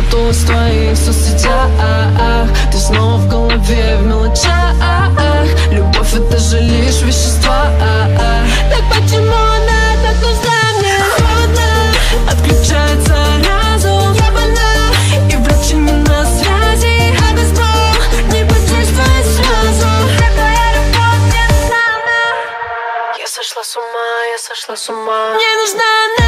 запуталась в твоих соцсетях. Ты снова в голове, в мелочах. Любовь — это же лишь вещества. Так почему она так нужна мне? Холодно, отключается разум. Я больна, и врачи не на связи. А без двух не подействует сразу. Твоя любовь мне нужна. Я сошла с ума, я сошла с ума. Мне нужна она.